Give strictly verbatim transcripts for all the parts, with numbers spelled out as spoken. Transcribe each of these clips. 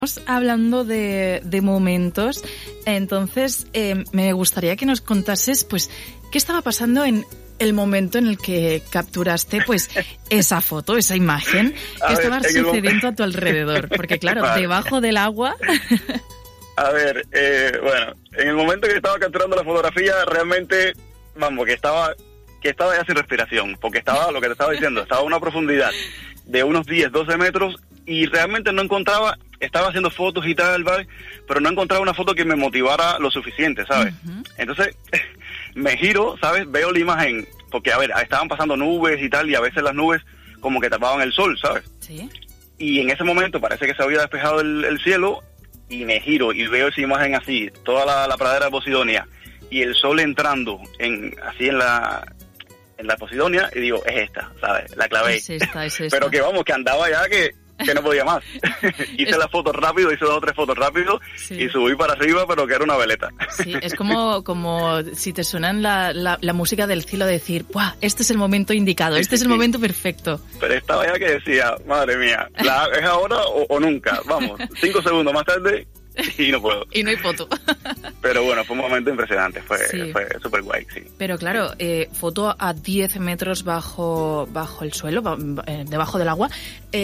Hablando de, de momentos, entonces eh, me gustaría que nos contases, pues, qué estaba pasando en el momento en el que capturaste, pues, esa foto, esa imagen que estaba sucediendo a tu alrededor, porque claro, vale. Debajo del agua. A ver, eh, bueno, en el momento que estaba capturando la fotografía, realmente, vamos, que estaba, que estaba ya sin respiración, porque estaba, lo que te estaba diciendo, estaba a una profundidad de unos diez, doce metros y realmente no encontraba. Estaba haciendo fotos y tal, ¿vale? Pero no encontraba una foto que me motivara lo suficiente, ¿sabes? Uh-huh. Entonces, me giro, ¿sabes? Veo la imagen, porque, a ver, estaban pasando nubes y tal, y a veces las nubes como que tapaban el sol, ¿sabes? Sí. Y en ese momento parece que se había despejado el, el cielo, y me giro y veo esa imagen así, toda la, la pradera de Posidonia, y el sol entrando en así en la... en la Posidonia, y digo, es esta, ¿sabes? La clavé. Es esta, es esta. Pero que vamos, que andaba ya que... que no podía más. Hice es... las fotos rápido, hice dos o tres fotos rápido, sí. Y subí para arriba, pero que era una veleta. Sí, es como, como si te suenan la, la, la música del cielo, decir, ¡buah! Este es el momento indicado, este sí, es el sí. momento perfecto. Pero estaba ya que decía, madre mía, ¿la, ¿es ahora o, o nunca? Vamos, cinco segundos más tarde y no puedo. Y no hay foto. Pero bueno, fue un momento impresionante, fue sí. fue súper guay, sí. Pero claro, eh, foto a diez metros bajo bajo el suelo, eh, debajo del agua.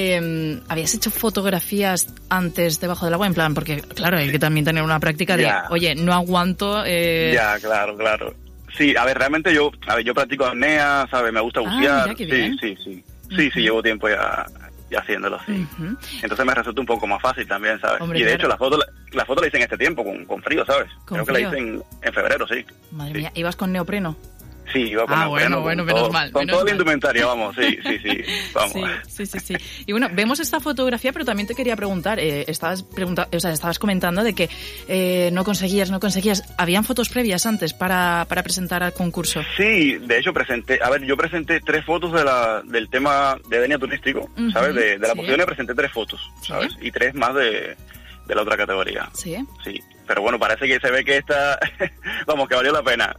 Eh, ¿Habías hecho fotografías antes debajo del agua? En plan, porque claro, hay que también tener una práctica de, ya. oye, no aguanto... Eh... Ya, claro, claro. Sí, a ver, realmente yo, a ver, yo practico apnea, ¿sabes? Me gusta bucear. Ah, mira, qué bien. Sí, sí, sí. Sí, uh-huh. sí, llevo tiempo ya... y haciéndolo así. Uh-huh. Entonces me resulta un poco más fácil también, ¿sabes? Hombre, y de claro. hecho la foto, la, la foto la hice en este tiempo, con, con frío, ¿sabes? ¿Con Creo frío? que la hice en, en febrero, sí. Madre sí. mía, ¿ibas con neopreno? Sí, iba con ah, neopreno. bueno, bueno, con menos todo, mal. Con menos toda mal. la indumentaria, vamos, sí, sí, sí, vamos. Sí, sí, sí, sí. Y bueno, vemos esta fotografía, pero también te quería preguntar, eh, estabas pregunta, o sea, estabas comentando de que eh, no conseguías, no conseguías. ¿Habían fotos previas antes para, para presentar al concurso? Sí, de hecho presenté, a ver, yo presenté tres fotos de la, del tema de Denia turístico, uh-huh, ¿sabes? De, de la sí. Posidonia presenté tres fotos, ¿sabes? ¿Sí? Y tres más de, de la otra categoría. Sí. Sí. Pero bueno, parece que se ve que esta, vamos, que valió la pena.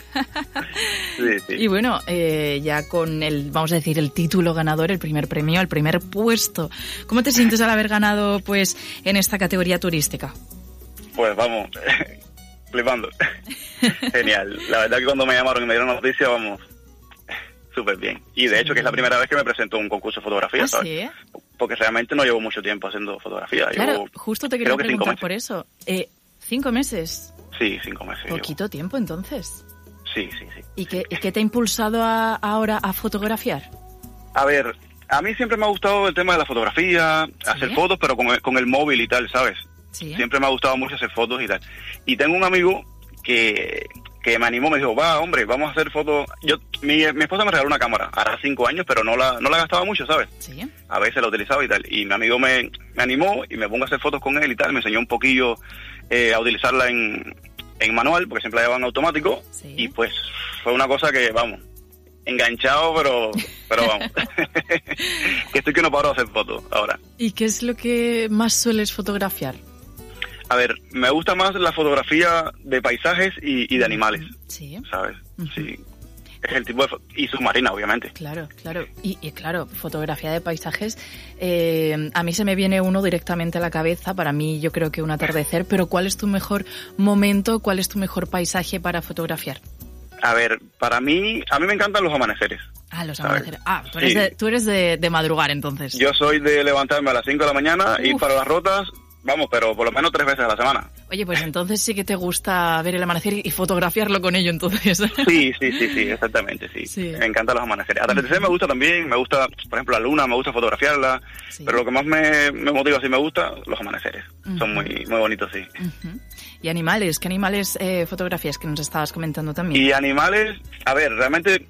Sí, sí. Y bueno, eh, ya con el, vamos a decir, el título ganador, el primer premio, el primer puesto. ¿Cómo te sientes al haber ganado, pues, en esta categoría turística? Pues vamos, flipando. Genial. La verdad que cuando me llamaron y me dieron la noticia, vamos, súper bien. Y de hecho que es la primera vez que me presento a un concurso de fotografía, ¿Ah, ¿sabes? sí? Porque realmente no llevo mucho tiempo haciendo fotografía. Claro, llevo, justo te quería preguntar por eso. Eh, ¿Cinco meses? Sí, cinco meses. Poquito llevo. tiempo, entonces. Sí, sí, sí. ¿Y qué, ¿y qué te ha impulsado a, ahora a fotografiar? A ver, a mí siempre me ha gustado el tema de la fotografía, ¿sí? Hacer fotos, pero con el, con el móvil y tal, ¿sabes? Sí. Siempre me ha gustado mucho hacer fotos y tal. Y tengo un amigo que, que me animó, me dijo, va, hombre, vamos a hacer fotos. Yo, mi, mi esposa me regaló una cámara, hará cinco años, pero no la, no la gastaba mucho, ¿sabes? Sí. A veces la utilizaba y tal. Y mi amigo me, me animó y me pongo a hacer fotos con él y tal. Me enseñó un poquillo eh, a utilizarla en, en manual, porque siempre la llevaba en automático. Sí. Y pues fue una cosa que, vamos, enganchado, pero pero vamos. Que estoy que no paro de hacer fotos ahora. ¿Y qué es lo que más sueles fotografiar? A ver, me gusta más la fotografía de paisajes y, y de animales. Sí. ¿Sabes? Uh-huh. Sí. Es el tipo de... Y submarina, obviamente. Claro, claro. Y, y claro, fotografía de paisajes. Eh, a mí se me viene uno directamente a la cabeza. Para mí yo creo que un atardecer. Pero ¿cuál es tu mejor momento? ¿Cuál es tu mejor paisaje para fotografiar? A ver, para mí... A mí me encantan los amaneceres. Ah, los ¿sabes? amaneceres. Ah, tú eres, sí. de, tú eres de, de madrugar, entonces. Yo soy de levantarme a las cinco de la mañana, Uf. ir para las rotas... Vamos, pero por lo menos tres veces a la semana. Oye, pues entonces sí que te gusta ver el amanecer y fotografiarlo con ello, entonces. Sí, sí, sí, sí, exactamente, sí. sí. Me encantan los amaneceres. Atardecer me gusta también, me gusta, por ejemplo, la luna, me gusta fotografiarla, sí. Pero lo que más me, me motiva, si me gusta, los amaneceres. Uh-huh. Son muy muy bonitos, sí. Uh-huh. ¿Y animales? ¿Qué animales eh, fotografías que nos estabas comentando también? Y animales, a ver, realmente...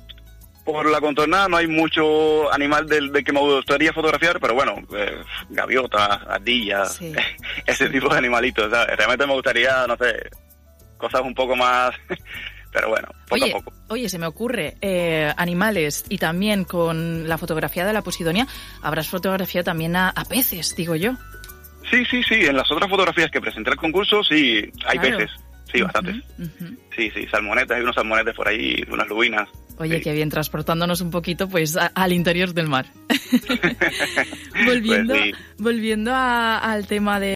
Por la contornada no hay mucho animal del, del que me gustaría fotografiar, pero bueno, eh, gaviotas, ardillas, sí. Ese tipo de animalitos, ¿sabes? Realmente me gustaría, no sé, cosas un poco más, pero bueno, poco oye, a poco. Oye, se me ocurre, eh, animales y también con la fotografía de la Posidonia, habrás fotografiado también a, a peces, digo yo. Sí, sí, sí, en las otras fotografías que presenté al concurso, sí, hay claro. peces, sí, bastantes. Uh-huh, uh-huh. Sí, sí, salmonetas, hay unos salmonetes por ahí, unas lubinas. Oye, sí. qué bien, transportándonos un poquito pues a, al interior del mar. volviendo Pues sí. volviendo a, al tema de